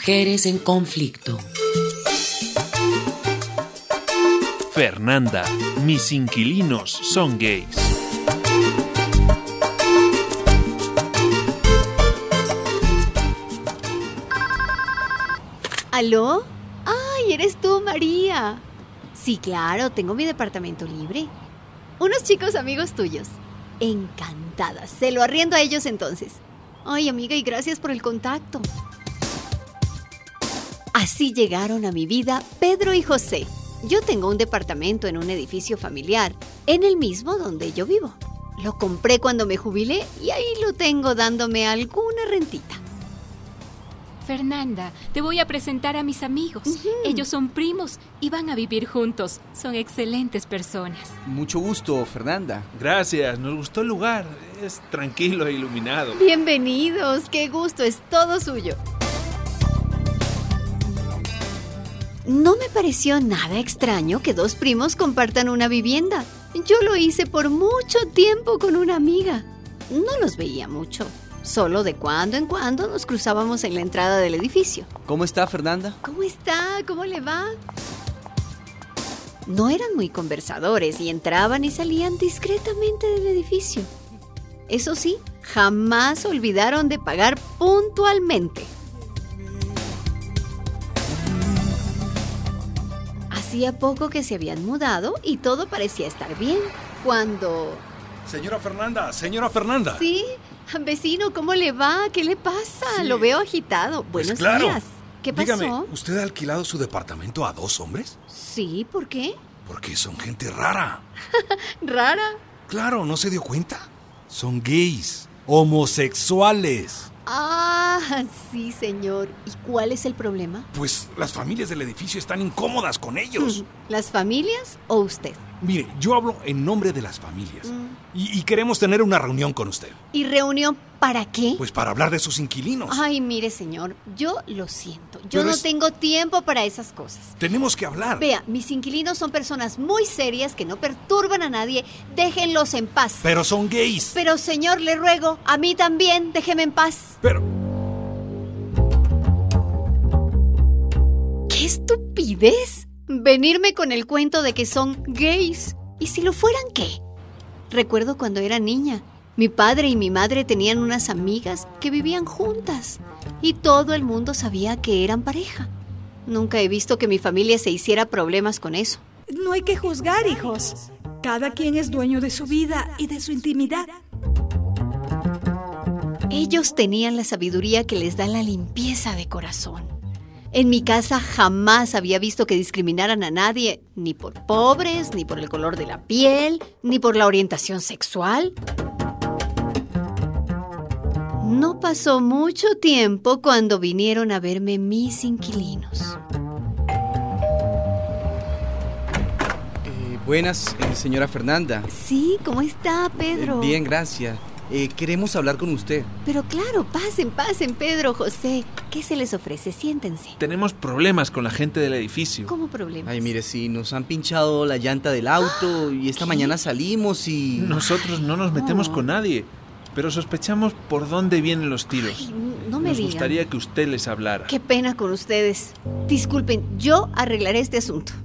Mujeres en conflicto. Fernanda, mis inquilinos son gays. ¿Aló? ¡Ay, eres tú, María! Sí, claro, tengo mi departamento libre. Unos chicos amigos tuyos. Encantada, se lo arriendo a ellos entonces. Ay, amiga, y gracias por el contacto. Así llegaron a mi vida Pedro y José. Yo tengo un departamento en un edificio familiar, en el mismo donde yo vivo. Lo compré cuando me jubilé y ahí lo tengo dándome alguna rentita. Fernanda, te voy a presentar a mis amigos. Ellos son primos y van a vivir juntos. Son excelentes personas. Mucho gusto, Fernanda. Gracias, nos gustó el lugar. Es tranquilo e iluminado. Bienvenidos, qué gusto, es todo suyo. No me pareció nada extraño que dos primos compartan una vivienda. Yo lo hice por mucho tiempo con una amiga. No los veía mucho. Solo de cuando en cuando nos cruzábamos en la entrada del edificio. ¿Cómo está, Fernanda? ¿Cómo está? ¿Cómo le va? No eran muy conversadores y entraban y salían discretamente del edificio. Eso sí, jamás olvidaron de pagar puntualmente. Hacía poco que se habían mudado y todo parecía estar bien, cuando... Señora Fernanda. Sí, vecino, ¿cómo le va? ¿Qué le pasa? Sí. Lo veo agitado. Pues Buenos claro. días. ¿Qué pasó? Dígame, ¿usted ha alquilado su departamento a dos hombres? Sí, ¿por qué? Porque son gente rara. ¿Rara? Claro, ¿no se dio cuenta? Son gays, homosexuales. Ah, sí, señor. ¿Y cuál es el problema? Pues las familias del edificio están incómodas con ellos. ¿Las familias o usted? Mire, yo hablo en nombre de las familias. Y queremos tener una reunión con usted. ¿Y reunión para qué? Pues para hablar de sus inquilinos. Ay, mire, señor, yo lo siento. Yo Pero no tengo tiempo para esas cosas. Tenemos que hablar. Vea, mis inquilinos son personas muy serias que no perturban a nadie. Déjenlos en paz. Pero son gays. Pero, señor, le ruego, a mí también, déjeme en paz. Pero... ¡Qué estupidez! Venirme con el cuento de que son gays. ¿Y si lo fueran qué? Recuerdo cuando era niña. Mi padre y mi madre tenían unas amigas que vivían juntas. Y todo el mundo sabía que eran pareja. Nunca he visto que mi familia se hiciera problemas con eso. No hay que juzgar, hijos. Cada quien es dueño de su vida y de su intimidad. Ellos tenían la sabiduría que les da la limpieza de corazón. En mi casa jamás había visto que discriminaran a nadie, ni por pobres, ni por el color de la piel, ni por la orientación sexual. No pasó mucho tiempo cuando vinieron a verme mis inquilinos. Buenas, señora Fernanda. Sí, ¿cómo está, Pedro? Bien, gracias. Queremos hablar con usted. Pero claro, pasen, Pedro, José. ¿Qué se les ofrece? Siéntense. Tenemos problemas con la gente del edificio. ¿Cómo problemas? Ay, mire, sí, nos han pinchado la llanta del auto y esta mañana salimos y... Nosotros no nos metemos con nadie, pero sospechamos por dónde vienen los tiros. Ay, no me Nos digan. gustaría que usted les hablara. Qué pena con ustedes. Disculpen, yo arreglaré este asunto.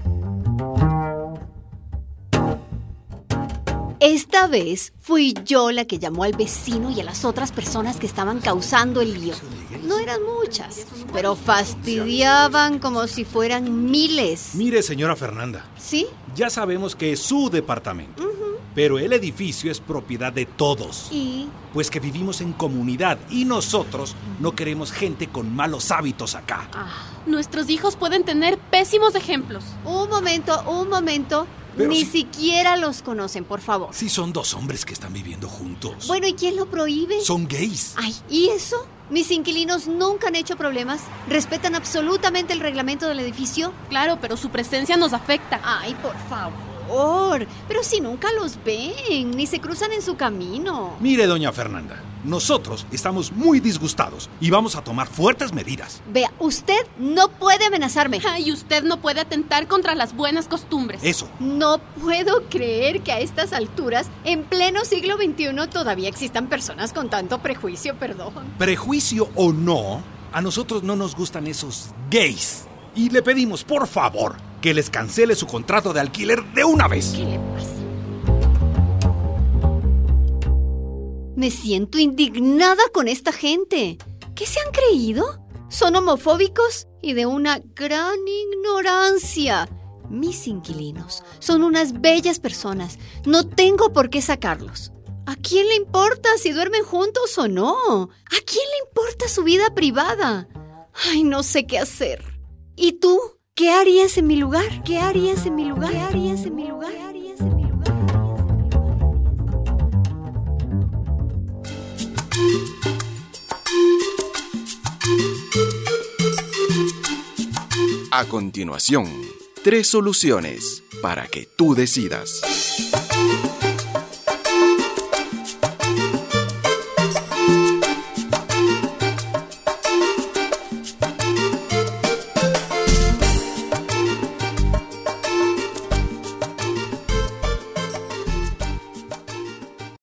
Esta vez fui yo la que llamó al vecino y a las otras personas que estaban causando el lío. No eran muchas, pero fastidiaban como si fueran miles. Mire, señora Fernanda, ¿Sí? ya sabemos que es su departamento, pero el edificio es propiedad de todos. ¿Y? Pues que vivimos en comunidad y nosotros no queremos gente con malos hábitos acá. Nuestros hijos pueden tener pésimos ejemplos. Un momento. Pero Ni si- siquiera los conocen, por favor. Sí, son dos hombres que están viviendo juntos. Bueno, ¿y quién lo prohíbe? Son gays. Ay, ¿y eso? Mis inquilinos nunca han hecho problemas. Respetan absolutamente el reglamento del edificio. Claro, pero su presencia nos afecta. Ay, por favor. Pero si nunca los ven, ni se cruzan en su camino. Mire, doña Fernanda, nosotros estamos muy disgustados y vamos a tomar fuertes medidas. Vea, usted no puede amenazarme. Y usted no puede atentar contra las buenas costumbres. Eso. No puedo creer que a estas alturas, en pleno siglo XXI, todavía existan personas con tanto prejuicio, perdón. Prejuicio o no, A nosotros no nos gustan esos gays. Y le pedimos, por favor, que les cancele su contrato de alquiler de una vez. ¿Qué le pasa? Me siento indignada con esta gente. ¿Qué se han creído? Son homofóbicos y de una gran ignorancia. Mis inquilinos son unas bellas personas. No tengo por qué sacarlos. ¿A quién le importa si duermen juntos o no? ¿A quién le importa su vida privada? Ay, no sé qué hacer. ¿Y tú? ¿Qué harías en mi lugar? ¿Qué harías en mi lugar? ¿Qué harías en mi lugar? ¿Qué harías en mi lugar? A continuación, 3 soluciones para que tú decidas.